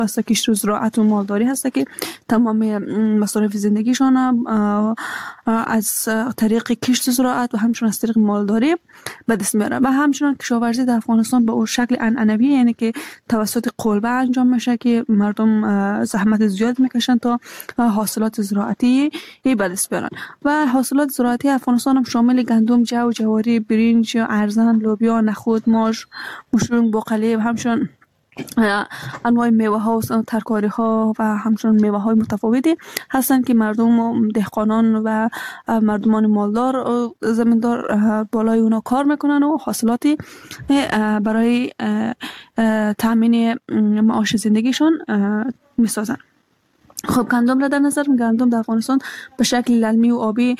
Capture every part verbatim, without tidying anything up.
است کشت و زراعت و مالداری هست که تمام مصارف زندگیشان از طریق کشت و زراعت و همچنین از طریق مالداری به دست میاره. و همچنین کشاورزی در افغانستان به اون شکل عنعنوی، یعنی که توسط قلبه انجام میشه که مردم زحمت زیاد میکشن تا حاصلات زراعتی به دست بیارن. و حاصلات زراعتی افغانستان هم شامل گندم، جو، جواری، برنج، ارزن، لوبیا، نخود، ماش، مشروم، باقالی و همچنین انواع میوه ها و ترکاری ها و همچنین میوه های متفاوتی هستند که مردم دهقانان و مردمان مالدار و زمیندار بالای اونا کار میکنن و حاصلاتی برای تامین معاش زندگیشان میسازن. خب گندم را در نظر گندم در افغانستان به شکل للمی و آبی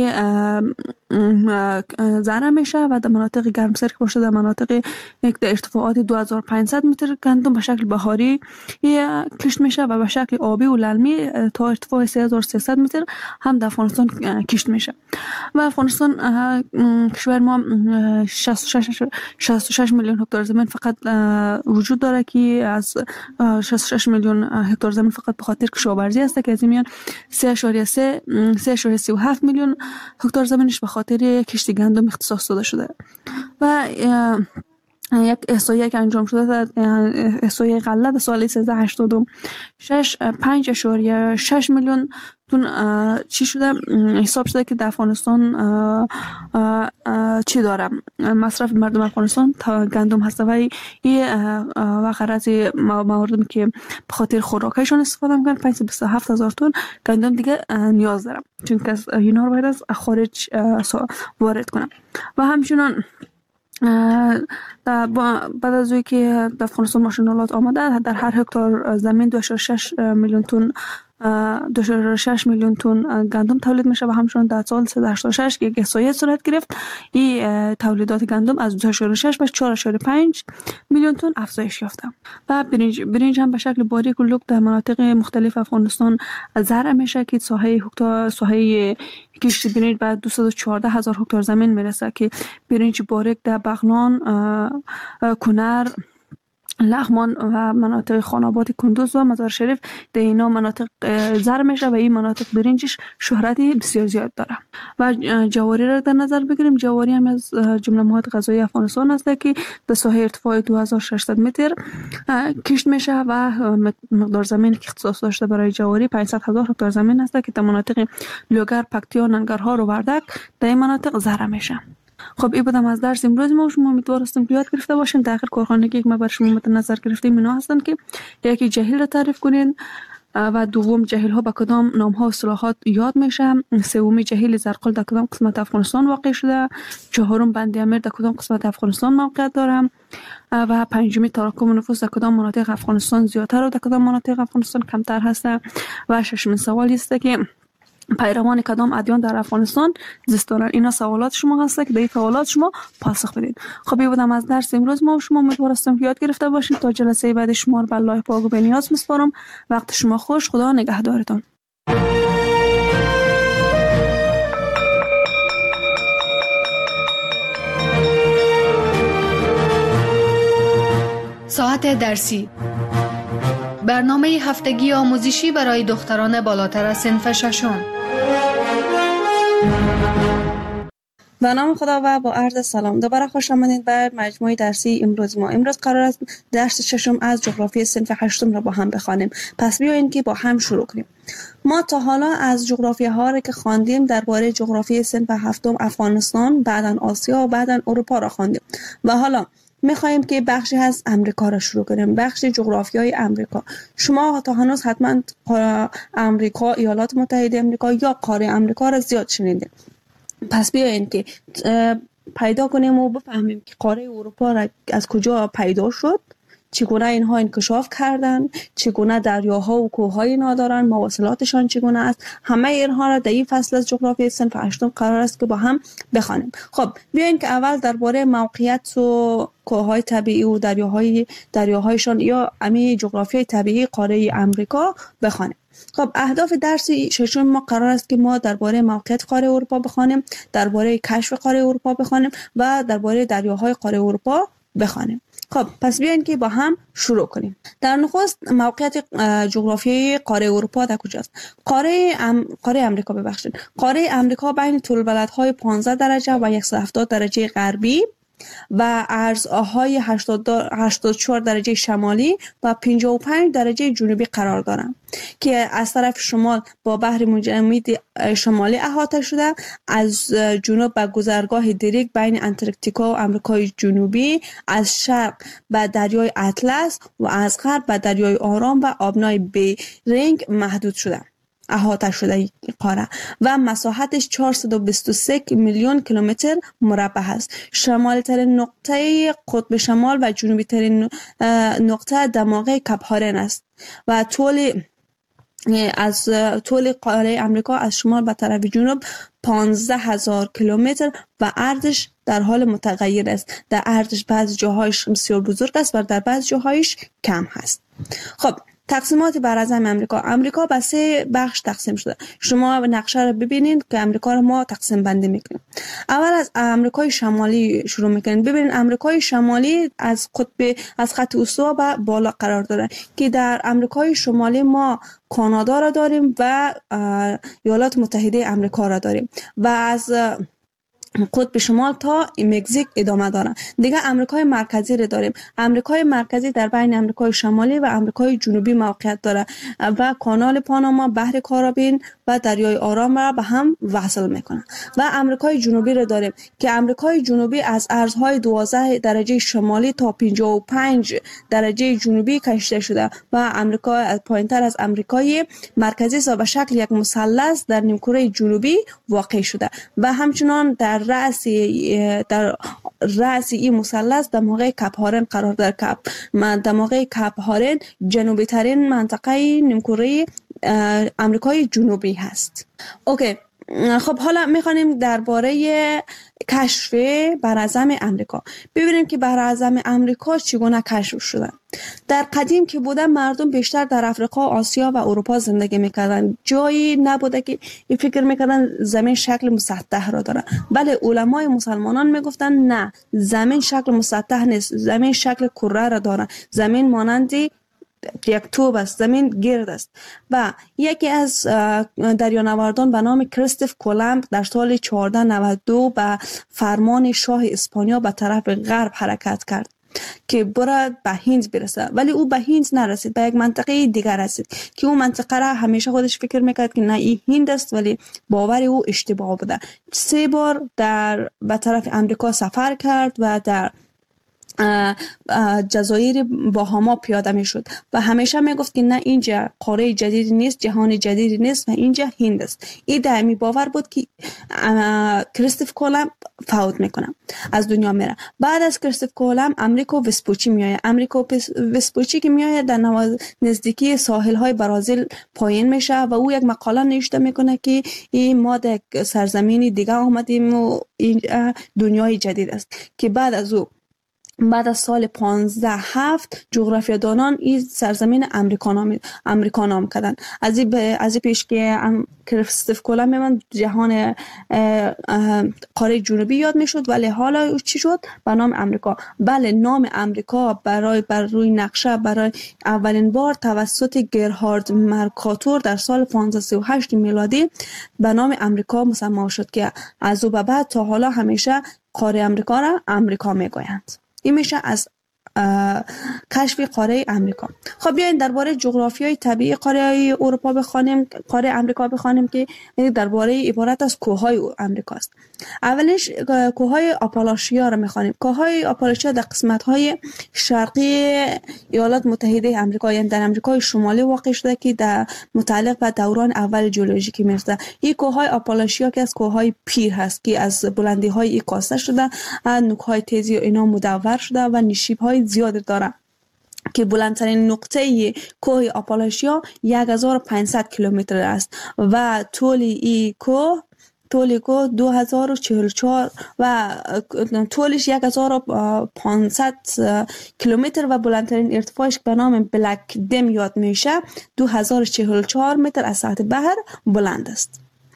زرع میشه و در مناطق گرمسیر که باشه در مناطق در ارتفاعات دو هزار و پانصد متر گندم به شکل بهاری کشت میشه و به شکل آبی و للمی تا ارتفاع سه هزار و سیصد متر هم در افغانستان کشت میشه. و افغانستان کشور ما شصت و شش میلیون هکتار زمین فقط وجود داره که از شصت و شش میلیون هکتار زمین فقط به خاطر کشاورزی است که از این میان سه اشاریه سی و هفت میلیون هکتار زمینش به خاطر کشت گندم اختصاص داده شده. و یک احصایه که انجام شده در احصایه غله در سال سیزده هشتاد و شش پنج اشاریه شش میلیون تون چی شده حساب شده که در افغانستان چی داره مصرف مردم افغانستان تا گندم هست و و غرض مواردی که به خاطر خوراکشون استفاده میکنن پانصد و بیست و هفت هزار تن گندم دیگه نیاز دارم، چون که اینا رو باید از خارج وارد کنم. و همچنین بعد از اوی که در افغانستان ماشینالات آمده در هر هکتار زمین دو و شش میلیون تن دو و شش میلیون تن گندم تولید میشه و همچنین در سال سیصد و هشتاد و شش که احصایه صورت گرفت این تولیدات گندم از دو و شش به چهار و پنج میلیون تن افزایش یافته. و برنج برنج هم به شکل باریک و لوک در مناطق مختلف افغانستان زرع میشه که ساحه هکتار ساحه کشت برنج به دویست و چهارده هزار هکتار زمین میرسه که برنج باریک در بغلان، کنر، لغمان و مناطق خاناباد کندوز و مزار شریف در اینا مناطق زرع میشه و این مناطق برنجش شهرتی بسیار زیاد داره. و جواری را در نظر بگیریم، جواری هم از جمله مواد غذایی افغانستان است که در ساحه ارتفاع دو هزار و ششصد متر کشت میشه و مقدار زمین که اختصاص داشته برای جواری پانصد هزار هکتار زمین است که در مناطق لوگر، پکتیا، ننگرهار و وردک در این مناطق زرع میشه. خب این بودم از درس امروز ما. شما امیدوار هستم که یاد گرفته باشین. در آخر کارخانگی که ما بر شما مد نظر گرفتیم اینا هستن که یکی جهیل را تعریف کنین و دوم جهیل ها به کدام نام ها و اصطلاحات یاد میشه، سومی جهیل زرقل در کدام قسمت افغانستان واقع شده، چهارم بند امیر در کدام قسمت افغانستان موقعیت داره و پنجمی تراکم نفوس در کدام مناطق افغانستان زیادتر و در کدام مناطق افغانستان کمتر هست. و ششمین سوالی است که پیروان کدام ادیان در افغانستان زیست دارند. اینا سوالات شما هست که به این سوالات شما پاسخ بدید. خب این بودم از درس امروز ما. شما امیدوار هستم که یاد گرفته باشید. تا جلسه بعد شما رو به الله پاک و بنیاز میسپارم. وقت شما خوش. خدا نگهدارتان. ساعت درسی، برنامه هفتگی آموزشی برای دختران بالاتر از صنف ششم. به نام خدا و با عرض سلام دوباره خوش آمدید به مجموعه درسی امروز ما. امروز قرار است درس ششم از جغرافی صنف هشتم را با هم بخوانیم. پس بیایید که با هم شروع کنیم. ما تا حالا از جغرافی ها را که خواندیم درباره جغرافی صنف هفتم افغانستان، بعداً آسیا و بعداً اروپا را خواندیم و حالا میخوایم که بخشی از امریکا را شروع کنیم، بخش جغرافیای امریکا. شما تا هنوز حتما امریکا، ایالات متحده امریکا یا قاره امریکا را زیاد شنیدید. پس بیایید که پیدا کنیم و بفهمیم که قاره اروپا را از کجا پیدا شد، چگونه اینها انکشاف کردن، چگونه دریاها و کوههای اینا دارن، مواصلاتشان چگونه است. همه اینها را در این فصل از جغرافی صنف هشتم قرار است که با هم بخوانیم. خب بیاین که اول درباره موقعیت و کوههای طبیعی و دریاهای دریاهایشان یا امی جغرافیای طبیعی قاره امریکا بخوانیم. خب اهداف درس ششم ما قرار است که ما درباره موقعیت قاره اروپا بخوانیم، درباره کشف قاره اروپا بخوانیم و درباره دریاهای قاره اروپا بخوانیم. خب پس بیاین که با هم شروع کنیم. در نخست موقعیت جغرافیایی قاره اروپا در کجاست؟ قاره ام... قاره امریکا ببخشید. قاره امریکا بین طول بلدهای پانزده درجه و صد و هفتاد درجه غربی و عرضهای هشتاد و چهار درجه شمالی و پنجاه و پنج درجه جنوبی قرار دارند که از طرف شمال با بحر متجمد شمالی احاطه شده، از جنوب به گذرگاه دریک بین انتارکتیکا و آمریکای جنوبی، از شرق به دریای اطلس و از غرب به دریای آرام و آبنای بیرینگ محدود شده احاطه شده این قاره و مساحتش چهارصد و بیست و سه میلیون کیلومتر مربع است. شمالی ترین نقطه قطب شمال و جنوبی ترین نقطه دماغه کپ هارن است و طول از طول قاره امریکا از شمال به طرف جنوب پانزده هزار کیلومتر و عرضش در حال متغیر است. در عرضش بعضی جاهایش بسیار بزرگ است و در بعضی جاهایش کم هست. خب تقسیمات براعظم امریکا. امریکا به سه بخش تقسیم شده. شما نقشه رو ببینید که امریکا رو ما تقسیم بندی میکنیم. اول از امریکای شمالی شروع میکنیم. ببینید امریکای شمالی از قطب از خط استوا به بالا قرار داره که در امریکای شمالی ما کانادا را داریم و ایالات متحده امریکا را داریم و از قطب شمال تا مکزیک ادامه دارن. دیگه امریکای مرکزی رو داریم. امریکای مرکزی در بین امریکای شمالی و امریکای جنوبی موقعیت داره و کانال پاناما، بحر کارائیبی و دریای آرام را به هم وصل میکنه. و امریکای جنوبی رو داریم که امریکای جنوبی از ارزهای دوازده درجه شمالی تا پنجاه و پنج درجه جنوبی کشیده شده و امریکا پایینتر از امریکای مرکزی به شکل یک مثلث در نیمکره جنوبی واقع شده و همچنان در رأس در رأس این مثلث دماغه کپ هارن قرار داره. کپ دماغه کپ هارن جنوبی ترین منطقه نیمکره امریکای جنوبی هست. اوکی، خب حالا میخوانیم درباره کشف براعظم امریکا. ببینیم که براعظم امریکا چگونه کشف شده. در قدیم که بوده مردم بیشتر در افریقا، آسیا و اروپا زندگی میکردن. جایی نبوده که فکر میکردن زمین شکل مسطح را داره. بله، علمای مسلمانان میگفتن نه، زمین شکل مسطح نیست، زمین شکل کره را داره. زمین مانند یک توب است، زمین گرد است. و یکی از دریانوردان به نام کریستوف کولومب در سال چهارده نود و دو به فرمان شاه اسپانیا به طرف غرب حرکت کرد که برای به هند برسه، ولی او به هند نرسید، به یک منطقه دیگر رسید که اون منطقه را همیشه خودش فکر میکرد که نه این هند است، ولی باور او اشتباه بوده. سه بار در به طرف امریکا سفر کرد و در جزایر باهاما پیاده می شد و همیشه می گفت که نه، اینجا قاره جدیدی نیست، جهان جدیدی نیست و اینجا هند است. این دائمی باور بود که کریستوف کولومب فوت میکنه، از دنیا میره. بعد از کریستوف کولومب امریکو وسپوچی میآید. امریکو وسپوچی که میآید در نزدیکی ساحل های برازیل پایین میشه و او یک مقاله نوشته میکنه که این ما در سرزمینی دیگه آمدیم و این دنیای جدید است. که بعد از او بعد از سال پانزده هفت جغرافیادانان این سرزمین امریکا نام امریکا نام کردن. از این از این پیش که کریستوف کولومب من جهان قاره جنوبی یاد میشد، ولی حالا چی شد؟ به نام امریکا. بله، نام امریکا برای بر روی نقشه برای اولین بار توسط گرهارد مرکاتور در سال پانزده سی و هشت میلادی به نام امریکا مسمى شد که از او به بعد تا حالا همیشه قاره امریکا را امریکا میگویند. این میشه از کشف قاره امریکا. خب بیاین درباره جغرافیای طبیعی قاره اروپا بخوانیم، قاره امریکا بخوانیم که درباره عبارت از کوههای امریکا است. اولش کوههای آپالاشیا را میخوانیم. کوههای آپالاشیا در قسمت‌های شرقی ایالات متحده آمریکا، یعنی در آمریکای شمالی واقع شده که در متعلق به دوران اول ژئولوژیکی میرسه. این کوههای آپالاشیا که از کوههای پیر هست که از بلندی‌های ای کاسته شده، نوک‌های تیزی و اینا مدور شده و نشیب‌های زیاد داره که بلندترین نقطه کوه آپالاشیا یک هزار و پانصد کیلومتر است و طول این کوه طول کوه دو هزار و چهل و چهار و طولش یک هزار و پانصد کیلومتر و بلندترین ارتفاعش به نام بلک دم یاد میشه دو هزار و چهل و چهار متر از سطح بحر بلند است.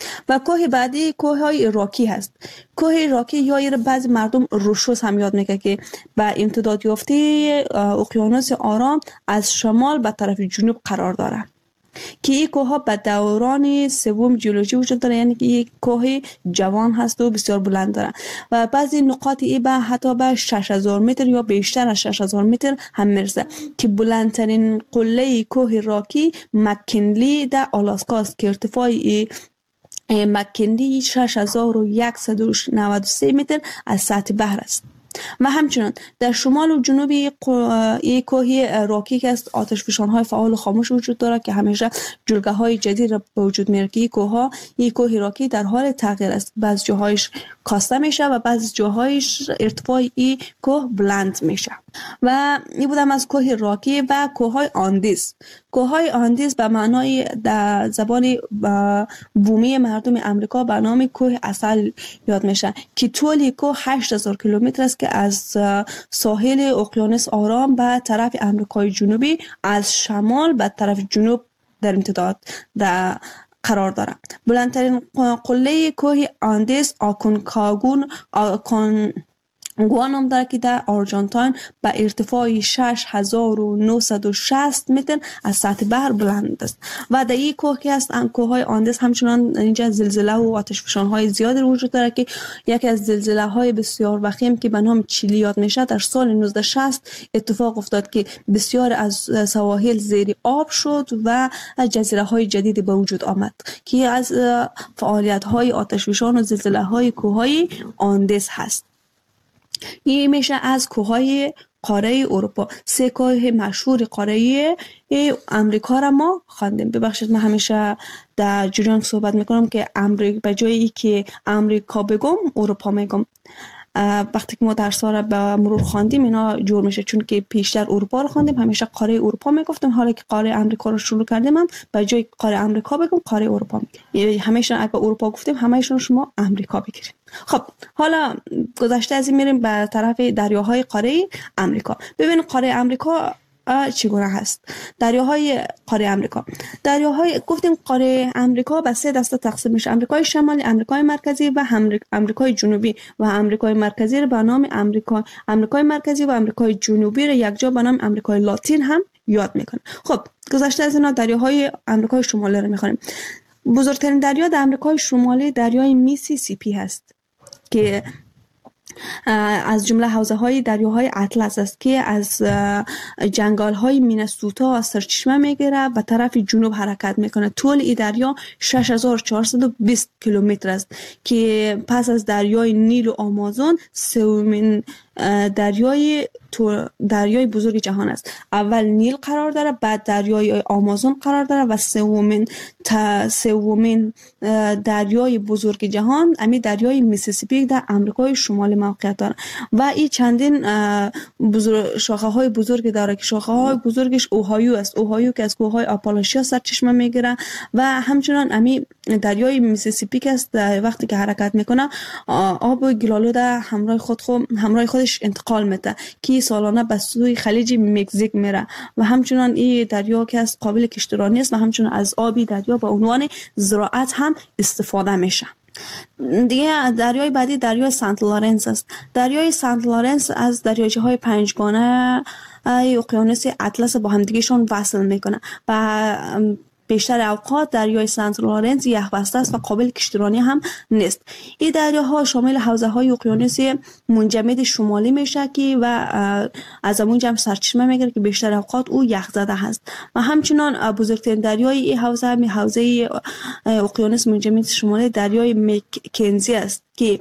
و کوه بعدی کوه های راکی هست. کوه راکی یا ایر بعض مردم روشوس هم یاد میگه که به امتداد یافته اقیانوس آرام از شمال به طرف جنوب قرار داره که این کوه ها به دوران سوم جیولوژی وجود داره، یعنی که یک کوه جوان هست و بسیار بلند داره و بعضی نقاط ای به حتی به شش هزار متر یا بیشتر از شش هزار متر هم میرسه که بلندترین قله کوه راکی مکنلی در آلاسکا است که ارتفاع مکنلی شش هزار و صد و نود و سه متر از سطح بحر است. و همچنان در شمال و جنوب این کوه راکی که است آتش فشان های فعال و خاموش وجود داره که همیشه جلگه های جدید را به وجود میاره که این کوه ها این کوه راکی در حال تغییر است، بعض جاهایش کاسته میشه و بعض جاهایش ارتفاع این کوه بلند میشه. و این بودم از کوه راکی و کوه های آندیز. کوه های آندیز به معنای در زبان بومی مردم امریکا به نام کوه عسل یاد میشه که طول کوه هشت هزار کیلومتر است که از ساحل اقیانوس آرام به طرف امریکای جنوبی از شمال به طرف جنوب در امتداد در قرار دارد. بلندترین قله کوه آندیز آکونکاگون آکون گوانم داره که در آرژانتین به ارتفاع شش هزار و نهصد و شصت متر از سطح بحر بلند است و در این کوه که است کوه های آندیز همچنان اینجا زلزله و آتش فشان های زیادی وجود داره که یکی از زلزله های بسیار وخیم که به نام چیلی یاد میشه در سال نوزده شصت اتفاق افتاد که بسیار از سواحل زیر آب شد و جزیره های جدیدی به وجود آمد که از فعالیت های آتش فشان و زلزله های کوه های آندیز هست. این میشه از کوههای قاره اروپا. سه کوه مشهور قاره امریکا را ما خواندیم. ببخشید من همیشه در جریان صحبت میکنم که امریکا به جایی که امریکا بگم اروپا میگم. وقتی که ما درس را به مرور خواندیم اینا جور میشه، چون که پیشتر اروپا رو خواندیم همیشه قاره اروپا میگفتم، حالا که قاره امریکا رو شروع کردیم هم به جای قاره امریکا بگم قاره اروپا میگیم. همیشه اگه اروپا گفتیم همه‌شون شما امریکا بگیرید. خب حالا گذشته از این میریم به طرف دریاهای قاره امریکا. ببین قاره امریکا چگونه هست. دریاهای قاره امریکا دریاهای گفتیم قاره امریکا به سه دسته تقسیم میشه: امریکای شمالی، امریکای مرکزی و امریکای جنوبی. و امریکای مرکزی رو به نام امریکا امریکای مرکزی و امریکای جنوبی رو یک جا به نام امریکای لاتین هم یاد میکنه. خب گذشته از اینا دریاهای امریکای شمالی رو میخونیم. بزرگترین دریا در امریکای شمالی دریای میسیسیپی هست که از جمله حوزه های دریاهای اطلس است که از جنگل های مینسوتا سرچشمه میگیره و طرف جنوب حرکت میکنه. طول این دریا شش هزار و چهارصد و بیست کیلومتر است که پس از دریای نیل و آمازون سومین دریای دریای بزرگ جهان است. اول نیل قرار داره، بعد دریای آمازون قرار داره و سومین تا سومین دریای بزرگ جهان امی دریای میسیسیپی در امریکای شمالی موقعیت داره و این چندین بزرگ شاخه های بزرگ داره که شاخه های بزرگش اوهایو است. اوهایو که از کوه های آپالاشیا سرچشمه میگیره و همچنان امی دریای میسیسیپی که است وقتی که حرکت میکنه آب گلالود همراه خود خود همراه خودش انتقال میده که سالانه به سوی خلیج مکزیک میره و همچنان این دریا که از قابل کشتیرانی است و همچنان از آبی دریا به عنوان زراعت هم استفاده میشه. دیگه دریای بعدی دریای سنت لارنس است. دریای سنت لارنس از دریاچه های پنجگانه اقیانوس اطلس با همدیگهشون وصل میکنه و بیشتر اوقات دریای سنت لارنس یخبسته است و قابل کشتیرانی هم نیست. این دریاها شامل حوزه های اقیانوس منجمد شمالی میشه که و از اونجا هم سرچشمه میگیره که بیشتر اوقات او یخزده هست و همچنان بزرگترین دریای این حوزه هم حوزه اقیانوس منجمد شمالی دریای مکنزی است که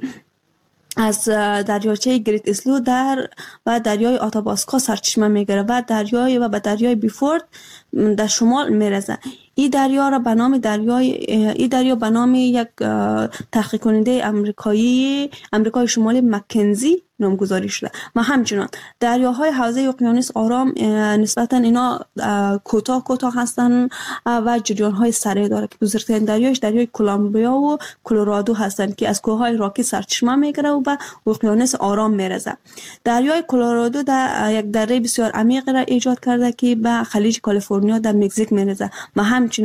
از دریاچه گریت اسلو در و دریای آتاباسکا سرچشمه میگیره و دریای و به دریای بیفورد در شمال میرسه. این دریا را به نام دریای این دریا به نام یک تحقیق کننده امریکایی امریکای شمالی مکنزی نامگذاری شده و همچنان دریاهای حوزه اقیانوس آرام نسبتا اینا کوتاه کوتاه هستن و جریان‌های سریع داره که بزرگترین دریایش دریای کلمبیا و کلرادو هستند که از کوههای راکی سرچشمه میگیره و به اقیانوس آرام میرسه. دریای کلرادو در یک دره بسیار عمیق را ایجاد کرده که به خلیج کالیفرنیا در مکزیک میرسه و همچنان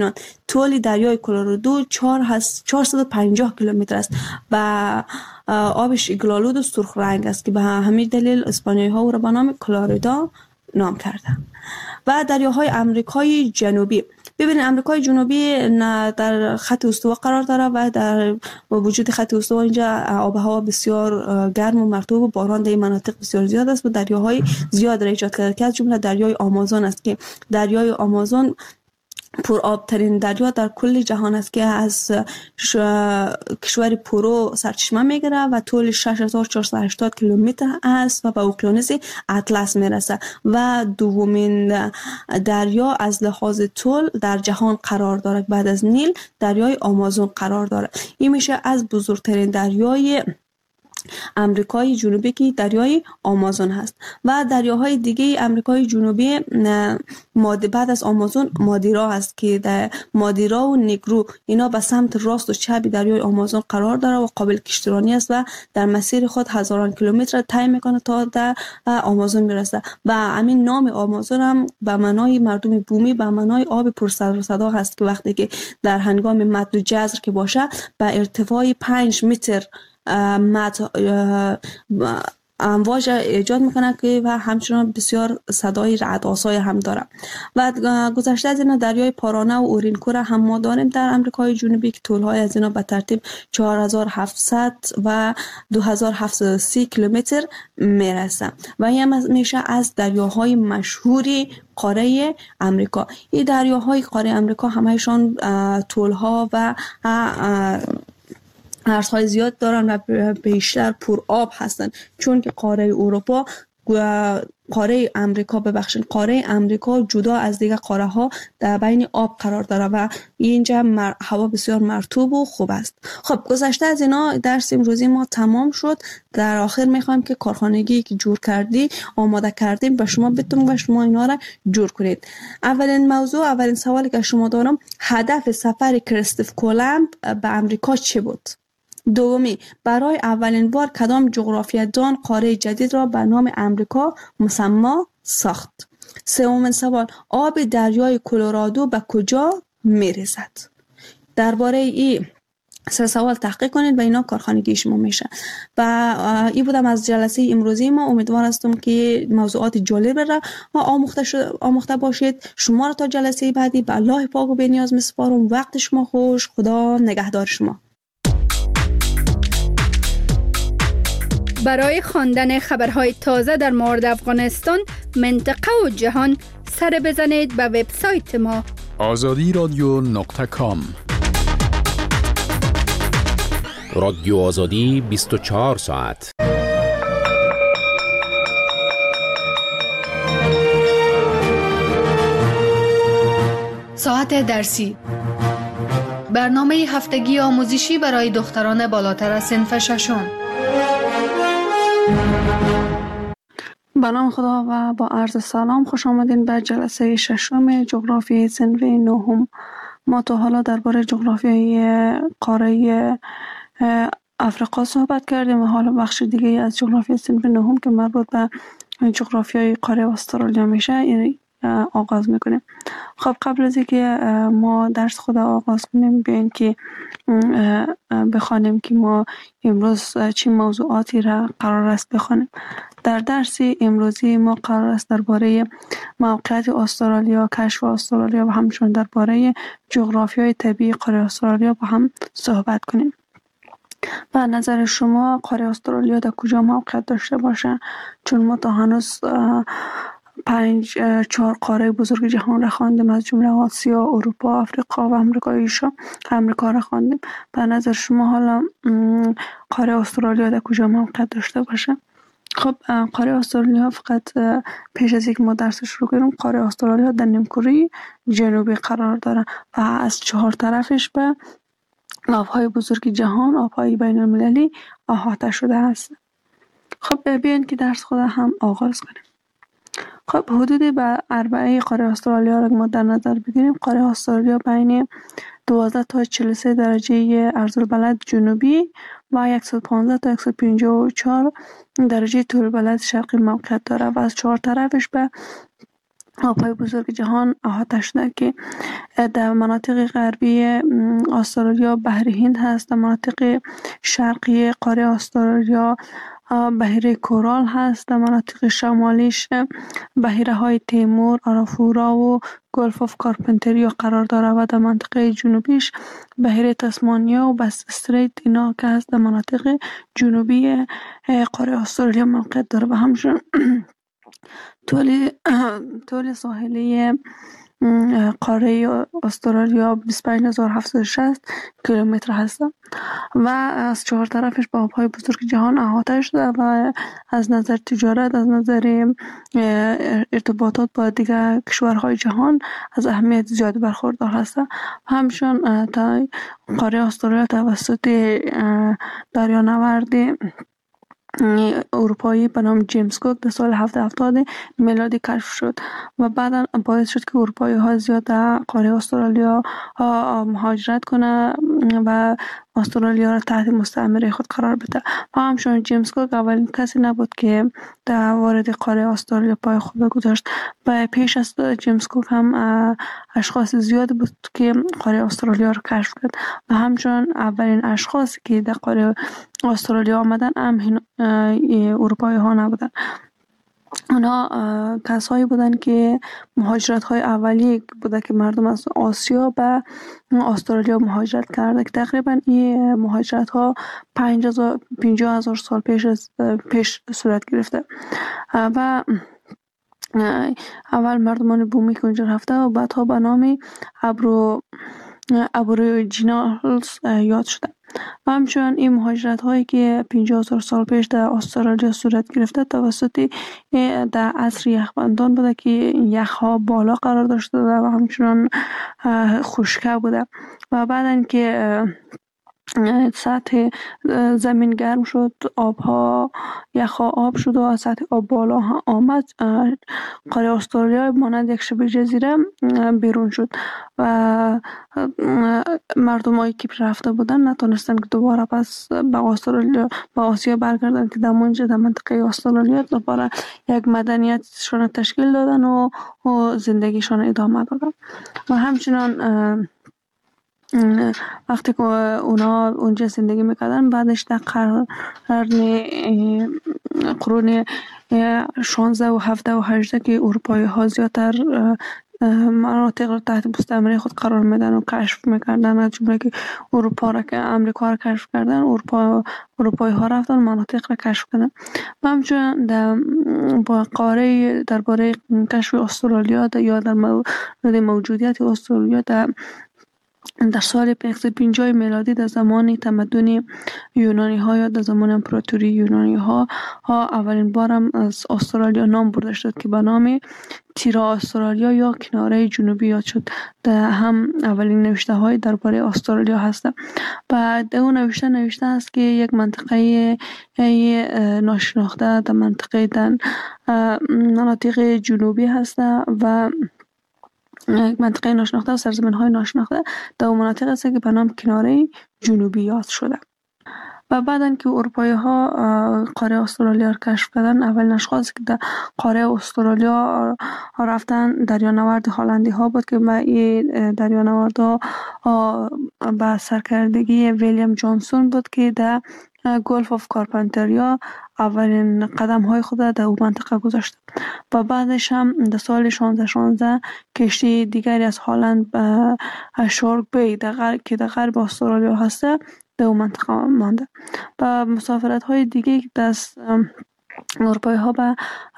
طول دریای کلرادو چهارصد و پنجاه کیلومتر است و آبش گلالود و سرخ رنگ است که به همین دلیل اسپانیایی ها او را به نام کلوریدا نام کرده. و دریاهای آمریکای جنوبی، ببینید امریکای جنوبی در خط استوا قرار داره و در وجود خط استوا اینجا آب و هوا بسیار گرم و مرطوب و باران در این مناطق بسیار زیاد است و دریاهای زیاد را ایجاد کرده که از جمله دریای آمازون است که دریای آمازون پر آب ترین دریا در کل جهان است که از کشور پرو سرچشمه میگیره و طول شش هزار و چهارصد و هشتاد کیلومتر است و به اقیانوس اطلس میرسه و دومین دریا از لحاظ طول در جهان قرار دارد. بعد از نیل دریای آمازون قرار دارد. این میشه از بزرگترین دریای امریکای جنوبی که دریای آمازون هست. و دریاهای دیگه امریکای جنوبی بعد از آمازون مادیرا هست که در مادیرا و نیگرو اینا به سمت راست و چپ دریای آمازون قرار داره و قابل کشتیرانی است و در مسیر خود هزاران کیلومتر طی میکنه تا در آمازون میرسه. و همین نام آمازون هم به معنای مردم بومی به معنای آب پر صدا صدا هست که وقتی که در هنگام مد و جزر که باشه به ارتفاع پنج متر مد امواج ایجاد میکنه که و همچنان بسیار صدای رعدآسای هم داره. و گذشته از اینا دریای پارانه و اورینکو را هم ما داریم در امریکای جنوبی که طولهای از اینا به ترتیب چهار هزار و هفتصد و دو هزار و هفتصد و سی کیلومتر میرسه و این میشه از دریاهای مشهوری قاره امریکا. این دریاهای قاره امریکا همهشان طولها و ارزهای زیاد دارن و بیشتر پر آب هستن چون که قاره اروپا قاره امریکا ببخشید قاره امریکا جدا از دیگه قاره ها در بین آب قرار داره و اینجا مر... هوا بسیار مرطوب و خوب است. خب گذشته از اینا درس امروزی ما تمام شد. در آخر میخوایم که کارخانگی که جور کردی آماده کردیم به شما بتونیم و شما اینا را جور کنید. اولین موضوع اولین سوالی که شما دارم هدف سفر کریستوف کولومب به امریکا چه بود؟ دومی برای اولین بار کدام جغرافیه‌دان قاره جدید را به نام امریکا مسمی ساخت؟ سومین سوال آب دریای کلرادو به کجا میرسد؟ درباره این سه سوال تحقیق کنید و اینا کارخانگی شما میشه. و این بودم از جلسه امروزی ما. امیدوار هستم که موضوعات جالب را آموخته آموخته باشید. شما را تا جلسه بعدی به الله پاک و بی‌نیاز میسپارم. وقت شما خوش. خدا نگهدار شما. برای خواندن خبرهای تازه در مورد افغانستان، منطقه و جهان سر بزنید به وبسایت ما آزادی رادیو نقطه کام. رادیو آزادی بیست و چهار ساعت. ساعت درسی، برنامه هفتگی آموزشی برای دختران بالاتر از صنف ششم. به نام خدا و با عرض سلام خوش آمدین به جلسه ششم جغرافیای صنف نهم. ما تا حالا درباره جغرافیای قاره افریقا صحبت کردیم و حالا بخش دیگه از جغرافیای صنف نهم که مربوط به جغرافیای قاره استرالیا میشه یعنی آغاز میکنیم. خب قبل از اینکه ما درس خود آغاز کنیم بیاین که بخوانیم که ما امروز چه موضوعاتی را قرار است بخوانیم. در درس امروزی ما قرار است درباره موقعیت استرالیا، کشف استرالیا و همچنین درباره جغرافیای طبیعی قاره استرالیا با هم صحبت کنیم. به نظر شما قاره استرالیا در کجا موقعیت داشته باشه؟ چون ما تا هنوز پنج چهار قاره بزرگ جهان را خواندیم از جمله آسیا، اروپا، افریقا و امریکای شا امریکا را خواندیم. به نظر شما حالا قاره استرالیا در کجا موقعیت داشته باشه؟ خب قاره استرالیا فقط پیش از اینکه ما درس شروع کنیم قاره استرالیا در نیمکره جنوبی قرار داره و از چهار طرفش به آبهای بزرگ جهان، آبهای بین المللی احاطه شده است. خب بیاین که درس خود هم آغاز کنیم. خب حدود به اربعه قاره استرالیا را ما در نظر بگیریم. قاره استرالیا بین دوازده تا چهل و سه درجه عرض‌البلد جنوبی و صد و پانزده تا صد و پنجاه و چهار درجه طول بلد شرقی موقعیت داره و از چهار طرفش به آبهای بزرگ جهان احاطه شده که در مناطق غربی استرالیا بحر هند هست، در مناطق شرقی قاره استرالیا بحیره کورال هست، در مناطق شمالیش بحیره های تیمور، آرافورا و گلف آف کارپنتریا قرار داره و در منطقه جنوبیش بحیره تسمانیا و بس استریت اینا که هست در مناطق جنوبی قاره استرالیا موقعیت داره و همچنین طول طول ساحلی قاره استرالیا بیست و پنج هزار و هفتصد و شصت کیلومتر هست و از چهار طرفش با آبهای بزرگ جهان احاطه شده و از نظر تجارت، از نظر ارتباطات با دیگر کشورهای جهان از اهمیت زیاد برخوردار هست. همچنین تا قاره استرالیا توسط دریانورد اروپایی به نام جیمز کوک در سال هفتصد و هفتاد میلادی کشف شد و بعدا باعث شد که اروپایی ها زیاد در قاره استرالیا مهاجرت کنه و استرالیا را تحت مستعمره خود قرار بده. و همچنین جیمز کوک اولین کسی نبود که در وارد قاره استرالیا پای خود بگذاشت. و پیش از جیمز کوک هم اشخاص زیاد بود که قاره استرالیا را کشف کرد و همچنین اولین اشخاصی که در قاره استرالیا آمدن هم اروپایی ها نبودن. اونا کسایی بودن که مهاجرت های اولیه بوده که مردم از آسیا به استرالیا مهاجرت کرده که تقریبا این مهاجرت ها پنجاه هزار سال پیش از پیش صورت گرفته و اول مردمان بومی که اونجا رفته و بعدها به نام ابرو ابوریجینالز یاد شده. و همچنین این مهاجرت هایی که پنجاه هزار سال پیش در استرالیا صورت گرفته توسط در عصر یخبندان بوده که یخ ها بالا قرار داشته و همچنین خشکه بوده و بعدن که سطح زمین گرم شد، آبها یخها آب شد و سطح آب بالا آمد، قاره استرالیا مانند یک شبه جزیره بیرون شد و مردمایی که رفته بودن نتونستن که دوباره پس به استرالیا به آسیا برگردن که در منجه در منطقه استرالیا دوباره یک مدنیتشان تشکیل دادن و, و زندگیشان ادامه دادن. و همچنان وقتی که اونا اونجا زندگی میکردن بعدش در قرن قرون شانزده و هفده و هجده که اروپایی ها زیادتر مناطق رو تحت مستعمره خود قرار میدن و کشف میکردن، از جمله که اروپا را که امریکا را کشف کردن، اروپا اروپایی ها رفتن مناطق را کشف کردن. و همچنین در با قاره درباره کشف استرالیا یا در مورد موجودیت استرالیا در در سال پانصد و پنجاه میلادی در زمان تمدن یونانی ها یا در زمان امپراتوری یونانی ها ها اولین بارم از استرالیا نام برده شد که به نام تیرا استرالیا یا کناره جنوبی یاد شد. در هم اولین نوشته های درباره استرالیا هست. بعد اون نوشته نوشته است که یک منطقه ناشناخته در منطقه در مناطق جنوبی هست و منطقه ناشناخته و سرزمین های ناشناخته در مناطق است که به نام کناره جنوبی یاد شده. و بعدن که اروپایی ها قاره استرالیا را کشف کردن، اولین اشخاصی که در قاره استرالیا رفتن دریانورد هلندی ها بود که این دریانورد ها به سرکردگی ویلیام جانسون بود که در گلف آف کارپنتریا اولین قدم های خود در اون منطقه گذاشت. و بعدش هم در سال شانزده شانزده کشتی دیگری از هلند به شارک بی که در غرب استرالیا هسته در اون منطقه مانده. و مسافرت های دیگه که دست اروپایی ها به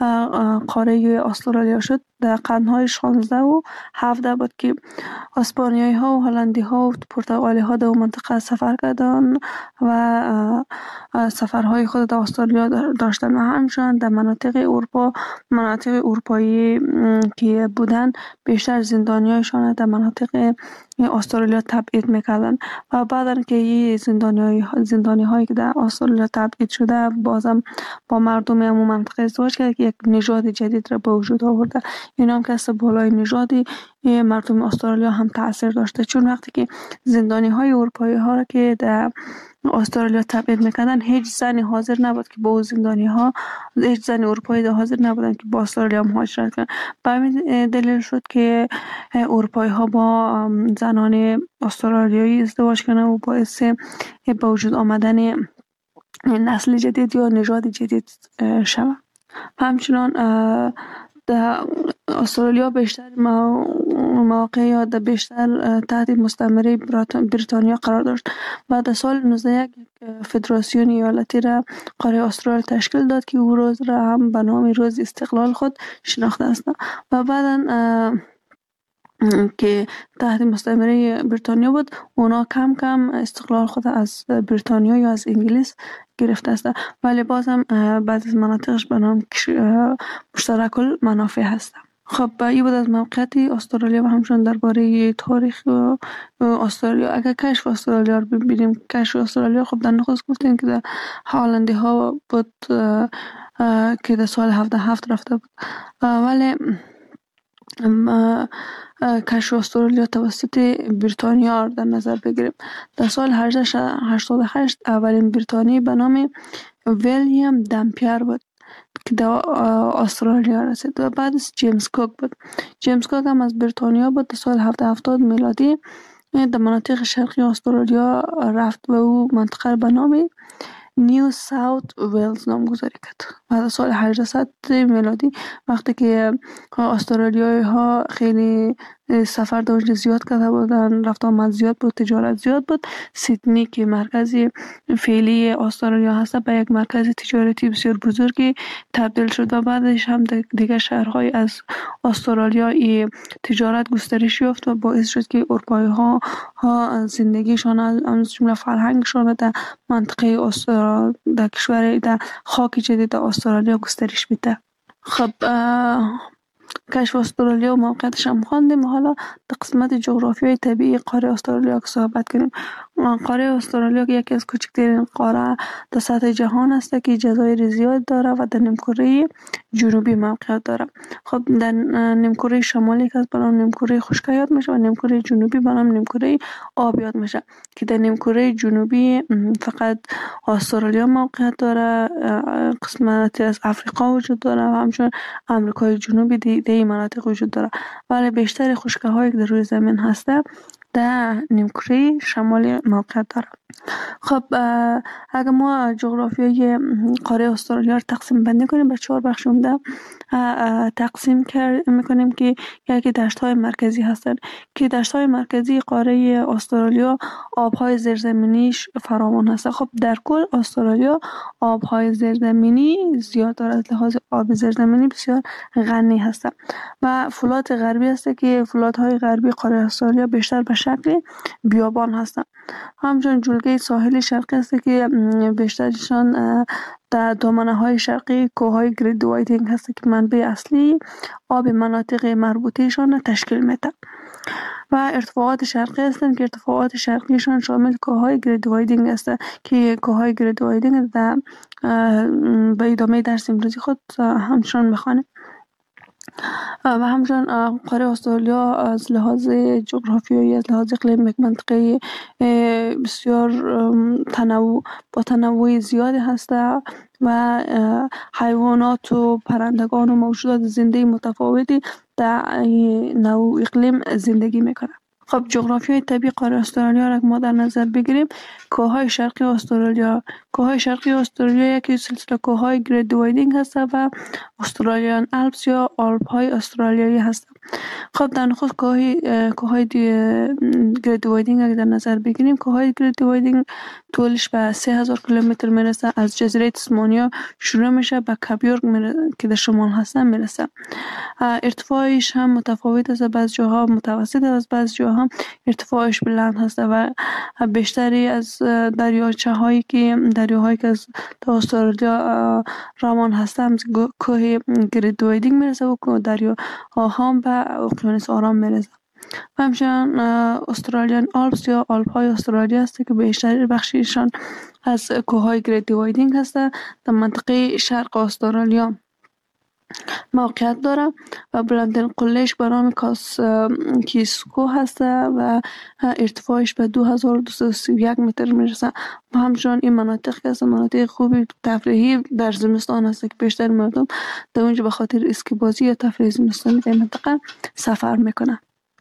قاره استرالیا شد در قرنهای شانزده و هفده بود که اسپانیایی ها و هلندی ها و پرتغالی ها در اون منطقه سفر کردن و سفرهای خود در استرالیا داشتن. و همچنین در مناطق اروپا مناطق اروپایی که بودن بیشتر زندانیایشان در مناطق استرالیا تبعید میکردن و بعدن که این زندانی زندانی هایی که در استرالیا تبعید شده بازم با مردم همون منطقه ازدواج کرد که یک نژاد جدید را به وجود آورده. این هم که از بالای نژادی مردم استرالیا هم تاثیر داشته، چون وقتی که زندانی های اروپایی ها را که در استرالیا تبعید میکردن هیچ زنی حاضر نبود که با زندانی ها، هیچ زن اروپایی حاضر نبودن که با استرالیا مهاجرت کنن. به همین دلیل شد که اروپایی ها با زنان استرالیایی ازدواج کنن و باعث به وجود آمدن نسل جدید یا نژاد جدید شود. همچنان در استرالیا بیشتر مواقع یا در بیشتر تحت مستعمره بریتانیا قرار داشت و در سال نوزده صد و یک فدراسیون ایالتی را قاره استرالیا تشکیل داد که او روز را هم به نام روز استقلال خود شناخته است و بعدا که تحت مستعمره بریتانیا بود اونا کم کم استقلال خود از بریتانیا یا از انگلیس گرفته است، ولی باز هم بعضی از مناطقش به نام مشترک المنافع هست. خب این بود از موقعیت استرالیا و همچنان درباره تاریخ استرالیا. اگر کشف استرالیا رو ببینیم، کشف استرالیا خب در نخست گفتیم که در هالندی ها بود که در سال هفده هفت رفته بود، ولی کشف استرالیا توسط بریتانیا در نظر بگیریم. در سال هجده هشتاد و هشت اولین بریتانیایی به نام ویلیام دمپیر بود که در استرالیا رسید و بعدش جیمز کوک بود. جیمز کوک هم از بریتانیا بود. در سال هفتصد و هفتاد میلادی در مناطق شرقی استرالیا رفت و او منطقه به نام نیو ساوت ویلز نامگذاری کرد. و در سال هجده میلادی وقتی که استرالیایی ها خیلی سفر در اونجا زیاد کرده بودن، رفت آمد زیاد بود، تجارت زیاد بود، سیدنی که مرکزی فعلی استرالیا هست به یک مرکز تجارتی بسیار بزرگی تبدیل شد و بعدش هم دیگه شهرهای از استرالیا تجارت گسترش یافت و باعث شد که اروپایی ها ها زندگیشان از جمله فرهنگشان در منطقه استرالیا در کشور در خاک جدید استرالیا گسترش میده. خب کشف استرالیا و موقعیتش هم خواندیم. حالا در قسمت جغرافیای طبیعی قاره استرالیا که صحبت کنیم. قاره استرالیا یکی از کوچکترین قاره در سطح جهان است که جزایر زیاد داره و در نیمکره جنوبی موقعیت داره. خب در نیمکره شمالی که از به نام نیمکره خشک یاد میشه و نیمکره جنوبی به نام نیمکره آب یاد میشه که در نیمکره جنوبی فقط استرالیا موقعیت داره، قسمتی از افریقا وجود داره و همچنین امریکای جنوبی در این مناطق وجود داره، ولی بیشتر خشکی هایی که در روی زمین هسته در نیمکره شمالی موقعیت داره. خب اگر ما جغرافیای قاره استرالیا رو تقسیم بندی کنیم به چهار بخش عمده تقسیم میکنیم که یکی دشت های مرکزی هستند که دشت های مرکزی قاره استرالیا آب های زیرزمینیش فراوان هست. خب در کل استرالیا آب های زیرزمینی زیاد دارد، از لحاظ آب زیرزمینی بسیار غنی هست و فلات غربی هست که فلات های غربی قاره استرالیا بیشتر به شکل بیابان هستند. همچنین جلگه ساحلی شرقی است که بیشترشان در دامنه های شرقی کوههای گرید وایدینگ هست که منبع اصلی آب مناطق مربوطهشان تشکیل میده و ارتفاعات شرقی هستند که ارتفاعات شرقیشان شامل کوههای گرید وایدینگ است که کوههای گرید وایدینگ در به ادامه درس امروزی خود همچنان میخوانیم. و همچنین قاره استرالیا از لحاظ جغرافیایی، از لحاظ اقلیم یک منطقه بسیار تنوع با تنوع زیادی هست و حیوانات و پرندگان و موجودات زنده متفاوتی در نوع اقلیم زندگی میکنند. خب جغرافیای طبیعی قاره استرالیا را ما در نظر بگیریم، کوههای شرقی استرالیا کوههای شرقی استرالیا یکی سلسله کوههای گرید وایدینگ هست و استرالیان الپس یا آلپ های استرالیایی هست. خب در نخست کوههای کوههای گرید وایدینگ اگر در نظر بگیریم، کوههای گرید وایدینگ طولش به سه هزار کیلومتر میرسه. از جزیره تسمانیا شروع میشه به کاپیورگ که در شمال هستن میرسه. ارتفاعش هم متفاوت است، بعض جاها متوسط است، بعض جاها ارتفاعش بلند هست و بیشتری از دریاچه هایی که دریاهایی که از استرالیا روان هستند کوه گرید وایدینگ میرسه و دریاها هم به اقیانوس آرام میرسه. و همچنین استرالیان آلپس یا آلپ های استرالیا است که بیشتر بخشیشان از کوههای گرید وایدینگ هست در منطقه شرق استرالیا. موقعیت داره و بلندترین قلهش به نام کاس کیسکو هست و ارتفاعش به دو هزار و دویست و سی و یک متر میرسه. و همچنان این مناطق هست مناطق خوبی تفریحی در زمستان هست که بیشتر مردم در اونجا به خاطر اسکی بازی یا تفریح زمستانی در منطقه سفر میکنه.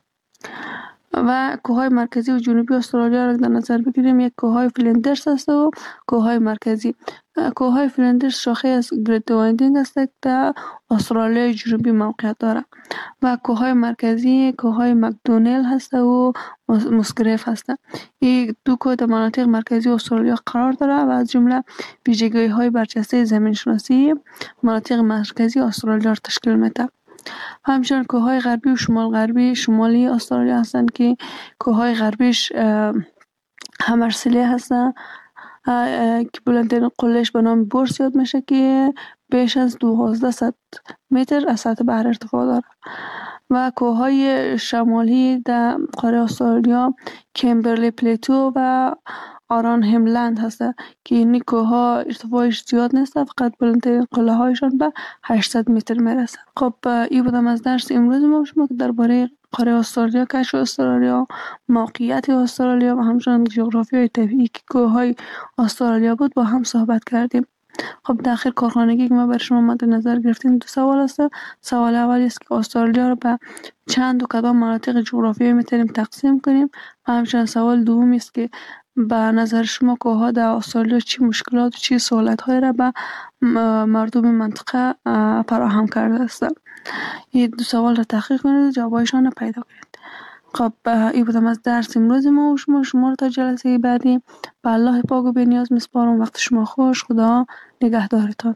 و کوههای مرکزی و جنوبی استرالیا را در نظر بگیریم، یک کوههای فلندرز است و کوههای مرکزی. کوههای فلندرز شاخه از گریت وایندینگ است که در استرالیا جنوبی موقعیت دارد و کوههای مرکزی کوههای مکدونل هست و مسگریف هست. این دو کوه در مناطق مرکزی استرالیا قرار دارد و از جمله ویژگی های برجسته زمین شناسی مناطق مرکزی استرالیا را تشکیل میده. همچنین کوههای غربی و شمال غربی شمالی استرالیا هستند که کوههای غربیش همرسلی هستند که بلندترین قلهش به نام بورس یاد میشه که بیش از دوازده متر از سطح بحر ارتفاع داره. و کوههای شمالی در قاره استرالیا کمبرلی پلیتو و آران هملند هست که این کوه‌ها ارتفاعش زیاد نیست، فقط بلندترین قله هایشان به هشتصد متر میرسه. خب این بودم از درس امروز ما شما که درباره قاره استرالیا، کشف استرالیا، موقعیت استرالیا و همچنین جغرافیای طبیعی که کوه‌های استرالیا بود با هم صحبت کردیم. خب در آخر کارخانگی که ما برای شما مد نظر گرفتیم دو سوال است. سوال اول است که استرالیا رو به چند و کدام مناطق جغرافیایی میتونیم تقسیم کنیم و همچنین سوال دوم است که به نظر شما کوه‌ها در استرالیا چی مشکلات و چی سهولت‌هایی را به مردم منطقه فراهم کرده است. این دو سوال را تحقیق کنید و جوابایشان را پیدا کنید. خب این بودم از درس امروز ما و شما شما را تا جلسه بعدی به الله پاک و بی‌نیاز میسپارم. وقت شما خوش. خدا نگهدارتان.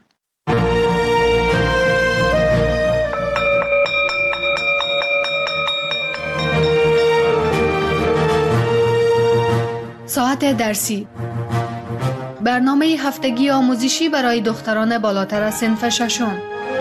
ساعت درسی، برنامه هفتگی آموزشی برای دختران بالاتر از صنف ششم.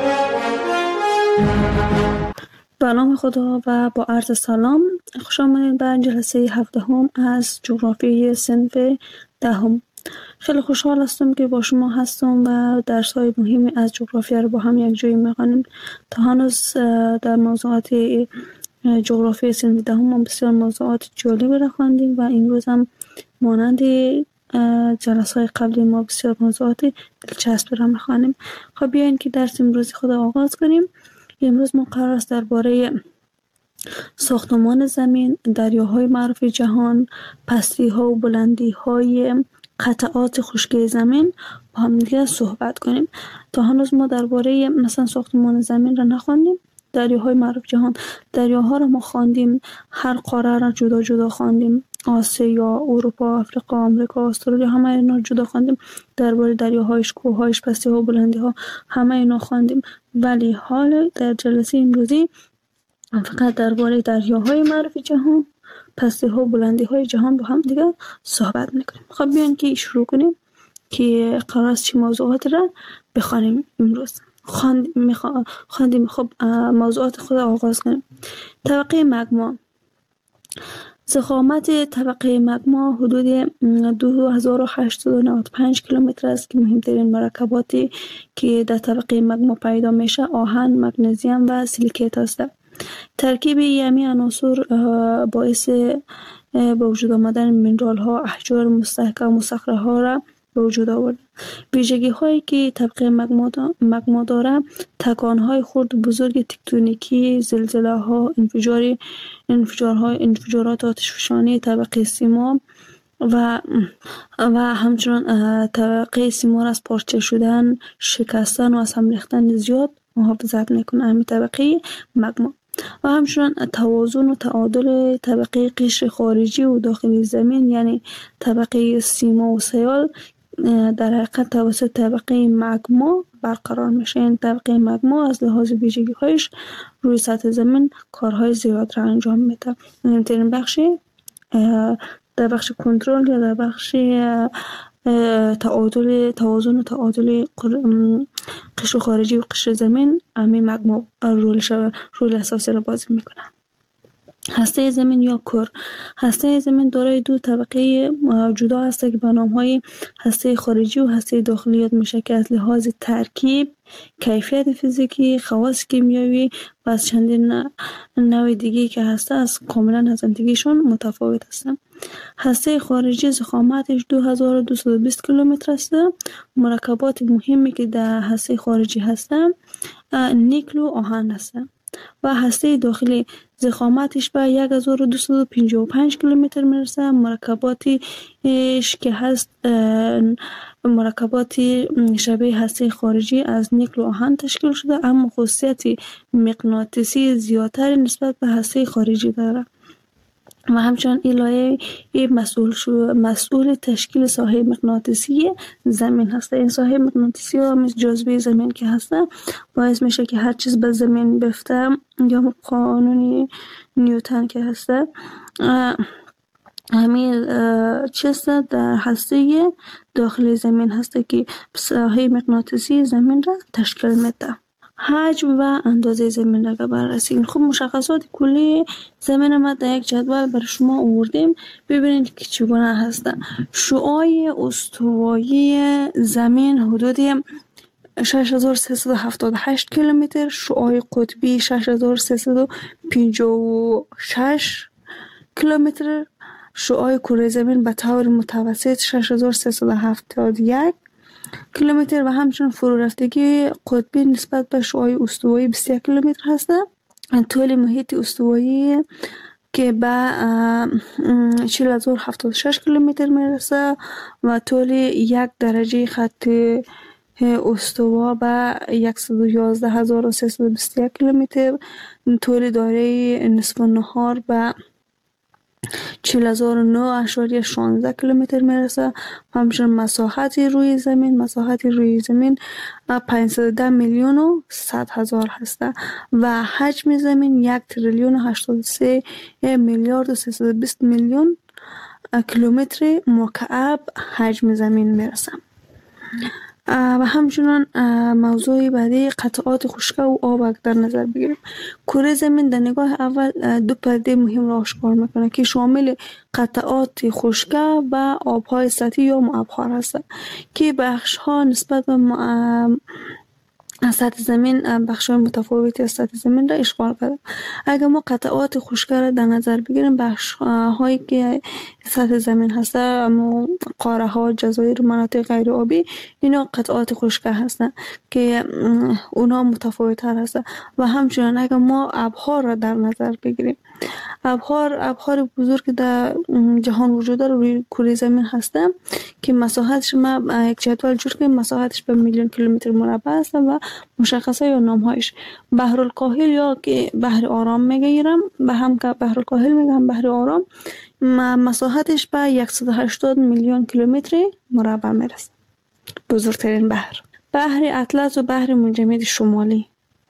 به نام خدا و با عرض سلام، خوش آمدید به جلسه هفدهم از جغرافیای صنف دهم. خیلی خوشحال هستم که با شما هستم و درس‌های مهمی از جغرافیا رو با هم یک جایی می‌خوانیم. تا هنوز در موضوعات جغرافیای صنف دهم ما بسیار موضوعات جالبی را خواندیم و امروز هم مانند جلسه‌های قبلی ما بسیار موضوعات دلچسب را می‌خوانیم. خب بیاین که درس امروزی خود آغاز کنیم. امروز ما قرار است درباره ساختمان زمین، دریاهای معروف جهان، پستی‌ها و بلندی‌های قطعات خشکی زمین با هم دیگه صحبت کنیم. تا هنوز ما درباره مثلا ساختمان زمین را نخواندیم. دریاهای معروف جهان، دریاها را ما خواندیم، هر قاره را جدا جدا خواندیم، آسیا، اروپا، افریقا، آمریکا، استرالیا، همه اینا جدا خواندیم. درباره دریاهایش، کوههایش، پستی‌ها و بلندی‌ها همه اینا خواندیم. ولی حال در جلسه امروزی فقط درباره دریاهای معروف جهان، پستی‌ها و بلندی‌های جهان با هم دیگه صحبت می‌کنیم. خب بیاین که شروع کنیم که قرار است چه موضوعات را بخوانیم امروز. خواندیم خواندیم خب موضوعات خود آغاز کنیم. طبقه مگما. ضخامت طبقه مگما حدود دو هزار و هشتصد و نود و پنج کیلومتر است که مهمترین مرکباتی که در طبقه مگما پیدا میشه آهن، مگنیزیم و سیلیکیت است. ترکیب یمی عناصر باعث به وجود آمدن مینرال ها، احجار مستحکم و صخره ها را به وجود آورد. ویژگی هایی که طبقه مگما دارد تکان های خرد بزرگ تکتونیکی، زلزله ها، انفجار انفجارهای انفجارات آتشفشانی طبقه سیما و و همچنین طبقه سیما از پارچه شدن، شکستن و از هم ریختن زیاد محافظت میکنه همین طبقه مگما. و همچنین توازن و تعادل طبقه قشر خارجی و داخلی زمین یعنی طبقه سیما و سیال در حقیقت توسط طبقه مگما برقرار میشه. این طبقه مگما از لحاظ ویژگی هایش روی سطح زمین کارهای زیاد را انجام میده. مهمترین بخش در بخش کنترل یا در بخش تعادل توازن و تعادل قشر خارجی و قشر زمین همین مگما رول رول اساسی را بازی میکنه. هسته زمین یا کور. هسته زمین دارای دو طبقه جدا است که به نام‌های هسته خارجی و هسته داخلی یاد میشه که از لحاظ ترکیب، کیفیت فیزیکی، خواص کیمیایی و از چندین نوع دیگه که هسته از کاملا از همدیگه‌شون متفاوت هستند. هسته خارجی ضخامتش دو هزار و دویست و بیست کیلومتر است. مرکبات مهمی که در هسته خارجی هستند نیکل و آهن هستند و هسته داخلی ضخامتش به یک هزار و دویست و پنجاه و پنج کیلومتر میرسه. مرکباتش که هست مرکباتی شبیه هسته خارجی از نیکل و آهن تشکیل شده، اما خاصیت مغناطیسی زیادتر نسبت به هسته خارجی داره و همچنان این لایه مسئول شو مسئول تشکیل ساحه مغناطیسی زمین هسته. این ساحه مغناطیسی ها مثل جاذبه زمین که هسته باعث میشه که هر چیز به زمین بفته یا قانون نیوتن که هسته همین چیز در هسته داخل زمین هسته که ساحه مغناطیسی زمین را تشکیل میده. حجم و اندازه زمین را بررسی. خب مشخصات کلی زمین ما در یک جدول برای شما آوردیم، ببینید که چگونه هستند. شعاع استوایی زمین حدود شش هزار و سیصد و هفتاد و هشت کیلومتر، شعاع قطبی شش هزار و سیصد و پنجاه و شش کیلومتر، شعاع کره زمین به طور متوسط شش هزار و سیصد و هفتاد و یک کیلومتر و همچنین فرو رفتگی قطبی نسبت به شعاع استوایی بیست و یک کیلومتر هست. طول محیط استوایی که به چهل هزار و هفتاد و شش کیلومتر میرسه و طول یک درجه خط استوا به صد و یازده هزار و سیصد و بیست و یک کیلومتر، طول دایره نصف النهار به چهل هزار و نه اشاریه شانزده کیلومتر میرسه. همچنین مساحت روی زمین مساحت روی زمین پانصد و ده میلیون و صد هزار هسته و حجم زمین یک تریلیون و هشتاد و سه میلیارد و سیصد و بیست میلیون کیلومتر مکعب حجم زمین میرسه. و همچنان موضوع بعدی قطعات خشک و آب در نظر بگیریم. کره زمین در نگاه اول دو پرده مهم را آشکار میکنه که شامل قطعات خشک و آبهای سطحی یا مبخر هستند که بخش ها نسبت به سطح زمین بخش های متفاوتی از سطح زمین را اشغال کرده. اگر ما قطعات خشک را در نظر بگیریم، بخش هایی که سطح زمین هسته اما قاره ها، جزایر، مناطق غیر آبی، اینا قطعات خشک هستند که اونا متفاوت تر هستند. و همچنین اگر ما ابحار را در نظر بگیریم، ابحار ابحار بزرگ در جهان وجود داره روی کره زمین هسته که مساحتش ما یک جدول جور کنیم، مساحتش به میلیون کیلومتر مربع است و مشخصه یا نامهایش. بحر الکاهل یا که بحر آرام میگیرم، به هم که بحر الکاهل میگم بحر آرام، مساحتش به صد و هشتاد میلیون کیلومتر مربع میرسه، بزرگترین بحر. بحر اطلس و بحر منجمد شمالی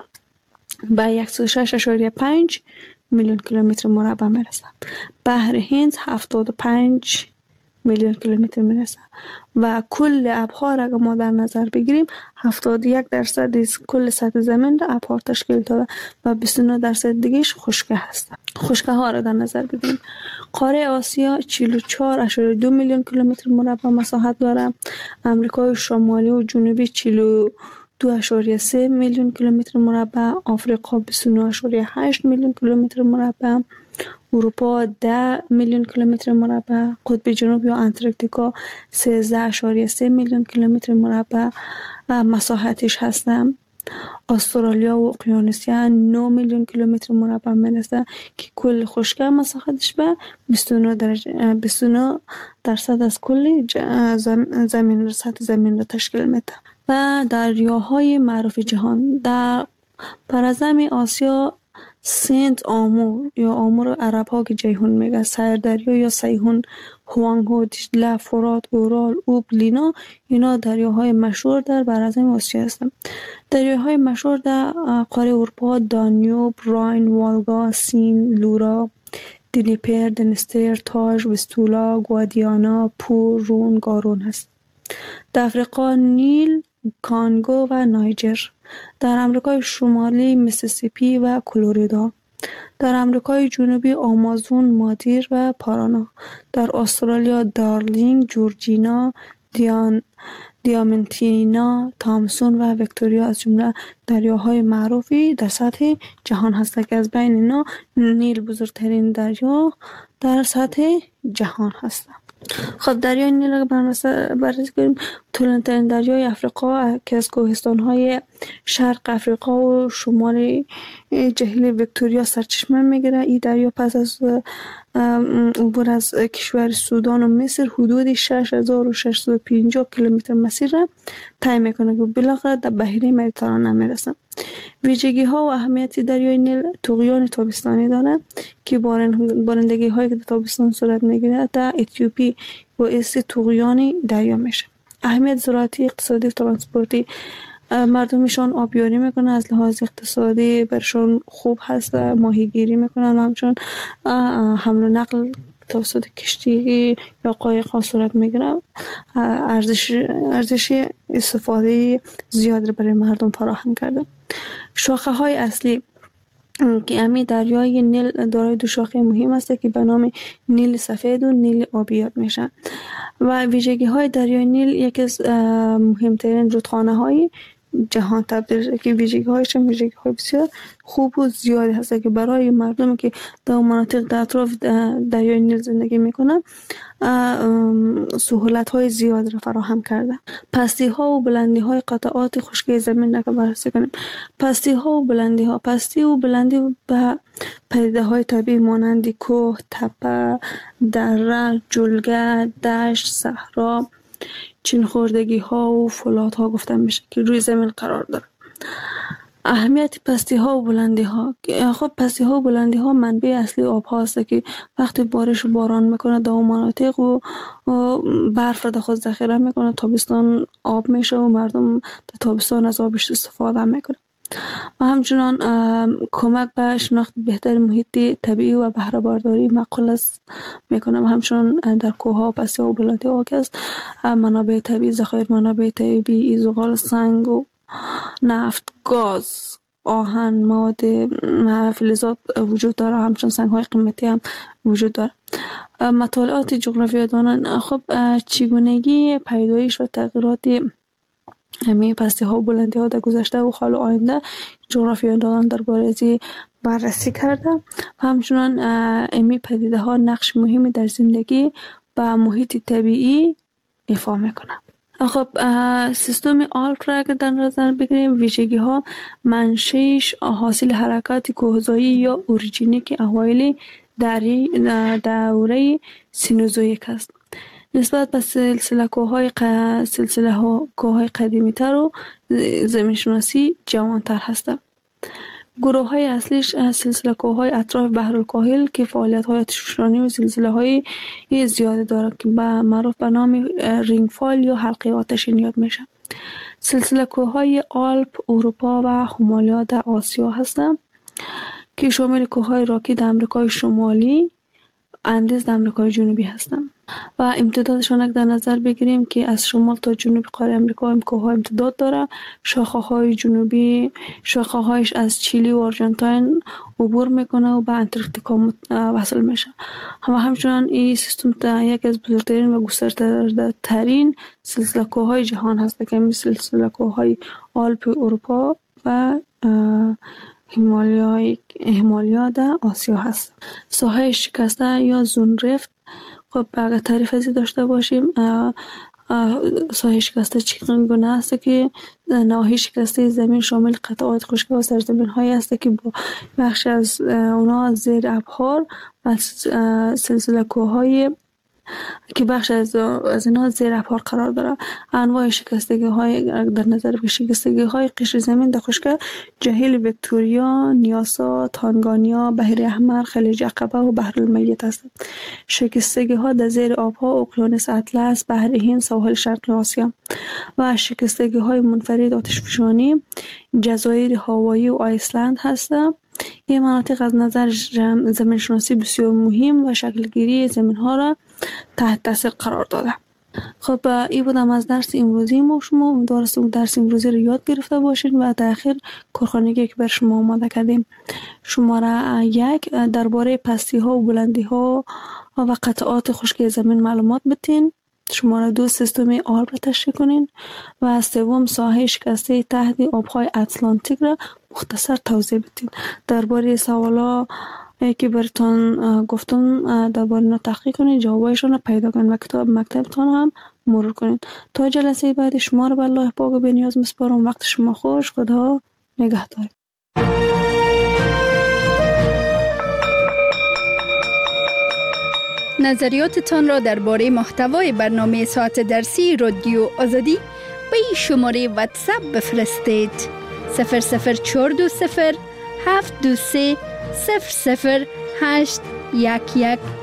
به صد و شش اشاریه پنج میلیون کیلومتر مربع میرسه. بحر هند هفتاد و پنج میلیون کیلومتر میرسه و کل ابحار اگر ما در نظر بگیریم هفتاد و یک درصد از کل سطح زمین را ابحار تشکیل داده و بیست و نه درصد دیگهش خشکه هست. خشکه ها را در نظر بگیریم. قاره آسیا چهل و چهار اشاریه دو میلیون کیلومتر مربع مساحت داره. امریکای شمالی و جنوبی چهل و دو اشاریه سه میلیون کیلومتر مربع. آفریقا بیست و نه اشاریه هشت میلیون کیلومتر مربع. اروپا ده میلیون کیلومتر مربع. قطب جنوب یا انتارکتیکا سیزده اشاریه سه میلیون کیلومتر مربع مساحتش هستند. استرالیا و اقیانوسیا نه میلیون کیلومتر مربع میرسه که کل خشکی مساحتش به بیست و نه درجه بیست و نه درصد از کل زمین سطح زمین را تشکیل میده. و دریاهای معروف جهان در پرزمین آسیا سنت آمور یا آمور عرب ها که جیهون میگه، سردریا یا سیهون، هوانگو، دجله، فرات، اورال، اوب، لینا، اینا دریاهای مشهور در برزمین آسیا هستند. دریاهای مشهور در قاره اروپا دانیوب، راین، والگا، سین، لورا، دنیپر، دنستر، تاج، وستولا، گوادیانا، پور، رون، گارون هست. در افریقا نیل، کانگو و نایجر. در امریکای شمالی میسیسیپی و کلرادو. در امریکای جنوبی آمازون، مادیر و پارانا. در استرالیا دارلینگ، جورجینا، دیان دیامنتینا، تامسون و ویکتوریا از جمله دریاهای معروفی در سطح جهان هستند که از بین اینا نیل بزرگترین دریا در سطح جهان هستند. خب دریای نیل رو بررسی کنیم. طولانی‌ترین دریای افریقا که از کوهستان‌های شرق افریقا و شمال جهیل ویکتوریا سرچشمه میگیره. این دریا پس از عبور از کشور سودان و مصر حدود شش هزار و ششصد و پنجاه کیلومتر مسیر را طی میکنه که بالاخره در بحیره مدیترانه میرسه. ویژگی ها و اهمیت دریای نیل طغیان تابستانی داره که بارندگی هایی که در تابستان صورت میگیره در اتیوپی باعث طغیان دریا میشه. اهمیت زراعتی، اقتصادی و ترانسپورتی، مردمشان آبیاری میکنن، از لحاظ اقتصادی برشان خوب هست، ماهیگیری میکنن، همچون حمل و نقل توسط کشتی یا قایق ها صورت میگیره، ارزش ارزش استفاده زیاد برای مردم فراهم کرده. شاخه های اصلی که امی دریای نیل دارای دو شاخه مهم است که به نام نیل سفید و نیل آبی یاد میشن و ویژگی های دریای نیل یکی از مهمترین رودخانه های جهان تبدیل شده که ویژگی هایش ویژگی های بسیار خوب و زیادی هست که برای مردم که در مناطق در اطراف دریای نیل زندگی میکنن سهولت های زیاد را فراهم کرده. پستی ها و بلندی های قطعات خشکی زمین را بررسی کنیم. پستی ها و بلندی ها پستی و بلندی به پدیده های طبیعی مانند کوه، تپه، دره، جلگه، دشت، صحرا، چین خوردگی ها و فولاد ها گفته میشه که روی زمین قرار داره. اهمیت پستی ها و بلندی ها، خب پستی ها و بلندی ها منبع اصلی آب هاست که وقتی بارش و باران میکنه در اون مناطق و برف را در خود ذخیره میکنه، تابستان آب میشه و مردم در تابستان از آبش استفاده میکنه و همچنان کمک به شناخت بهتر محیط طبیعی و بهره برداری معقول است میکنه و همچنان در کوه ها پستی ها و بلندی ها که است منابع طبیعی، ذخایر منابع طبیعی، زغال، سنگ و نفت، گاز، آهن، مواد فلزات وجود داره، همچنان سنگ های قیمتی هم وجود داره. مطالعات جغرافیایی دانان خب چگونگی پیدایش و تغییرات همه پستی ها و بلندی ها در گذشته و حال و آینده جغرافیایی دانان درباره از بررسی کرده و همچنان امی پدیده ها نقش مهمی در زندگی و محیط طبیعی ایفا میکنه. خب سیستم آلپ را که در نظر بگیریم، ویژگی ها منشأش حاصل حرکات کوهزایی یا اوریجینیک اوایل دوره سینوزویک است. نسبت به سلسله کوههای ق... سلسله کوههای قدیمی تر و زمین شناسی جوان تر هستند. گروه های اصلیش سلسله کوههای اطراف بحرالکاهل که فعالیت های آتشفشانی و زلزله های زیاده دارد که به معروف به نام رینگفال یا حلقه آتشین یاد میشه. سلسله کوههای آلپ اروپا و هیمالیا در آسیا هستند که شامل کوههای راکی در امریکای شمالی، اندیز در امریکای جنوبی هستند و امتدادشان در نظر بگیریم که از شمال تا جنوب قاره امریکا هم کوه ها امتداد داره. شاخه های جنوبی شاخه هایش از چیلی و آرژانتین عبور میکنه و به انتارکتیکا وصل میشه. و همچنان این سیستم یک از بزرگترین و گسترده ترین سلسله کوه های جهان هست که مثل سلسله کوه های آلپ اروپا و هیمالیا هیمالیا در آسیا هست. ساحه شکسته یا زون رفت، خب اگر تعریف ازی داشته باشیم، ساحه شکسته چگونه است که نواحی شکسته زمین شامل قطعات خشکی و سرزمین هایی است که با بخش از اونا زیر ابحار و سلسله کوههای که بخش از از اینا زیر ابحار قرار داره. انواع شکستگی های در نظر بگیریم، شکستگی های قشر زمین در خشکی جهیل ویکتوریا، نیاسا، تانگانیا، بحر احمر، خلیج عقبه و بحر المیت هستند. شکستگی ها در زیر آبها اقیانوس اطلس، بحر هند، ساحل شرق آسیا و شکستگی های منفرد آتشفشانی جزایر هاوایی و آیسلند هستند. این مناطق از نظر زمین شناسی بسیار مهم و شکلگیری زمین ها را تحت تاثیر قرار داده. خب این بودم از درس امروزی ما. شما امیدوارم درس امروزی رو یاد گرفته باشین و تا آخر کارخانگی که بر شما آماده کردیم. شماره یک درباره پستی ها و بلندی ها و قطعات خشکی زمین معلومات بتین. شماره دو سیستم آلپ را تشریح کنین و سوم ساحه شکسته تحت آبهای اتلانتیک را مختصر توضیح بدین. درباره سوالا که براتون گفتم درباره اینا تحقیق کنین، جوابایشون رو پیدا کنین و کتاب مکتبتون هم مرور کنین. تا جلسه بعد شما رو به الله پاک و بی‌نیاز میسپارم. وقت شما خوش. خدا نگهدار. نظریاتتان را درباره محتوای برنامه ساعت درسی رادیو آزادی به این شماره واتساپ بفرستید: صفر صفر چهار دو صفر هفت دو سه صفر صفر هشت یک یک